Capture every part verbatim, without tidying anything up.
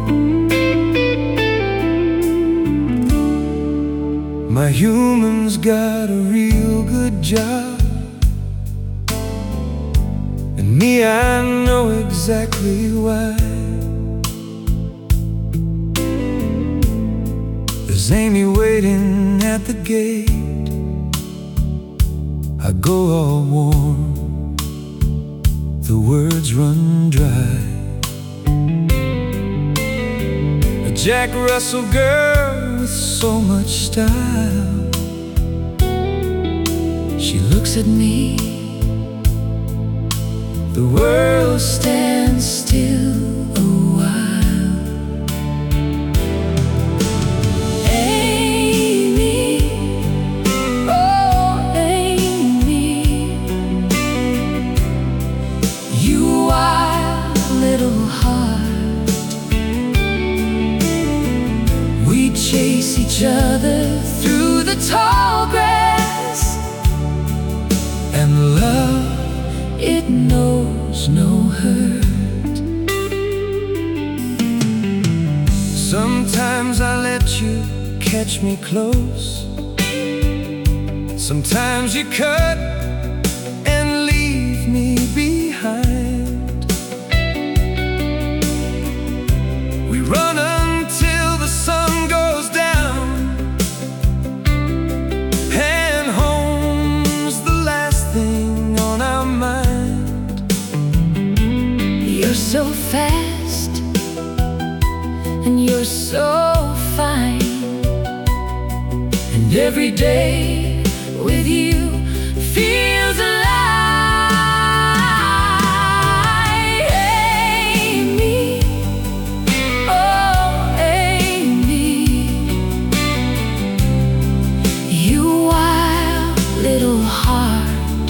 My human's got a real good job, and me, I know exactly why. There's Amy waiting at the gate. I go all warm, the words run dry. A Jack Russell girl with so much style. She looks at me, the world stands still a while. Amy, oh Amy, you wild little heart. We chase each other through the tall grass, and love, it knows no hurt. Sometimes I let you catch me close, sometimes you cut and leave me behind. We run until the sun goes down, and home's the last thing on our mind. You're so fast, and you're so fine, and every day with you feels alive. Amy, oh Amy, you wild little heart.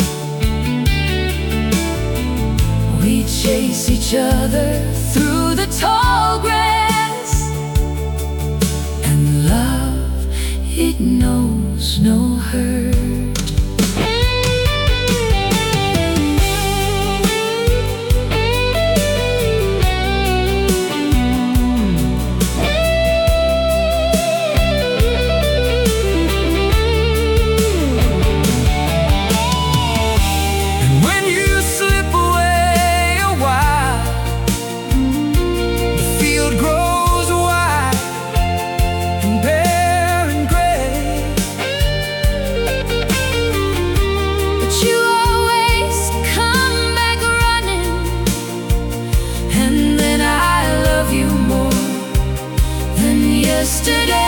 We chase each other through the tall grass, and love, it knows no hurt. And when you slip away a while, the field grows wide and bare and gray, but you always come back running, and then I love you more than yesterday.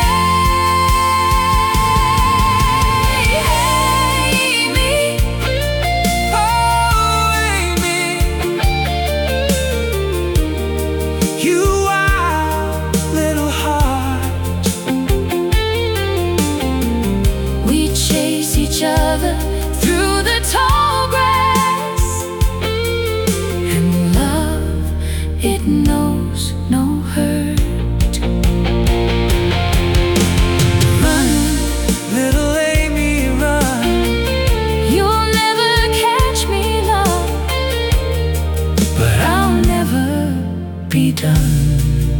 Amy, oh Amy, you wild little heart. We chase each other through the tall grass, and love, it knows no hurt. Run, little Amy, run. You'll never catch me, love, but I'll never be done.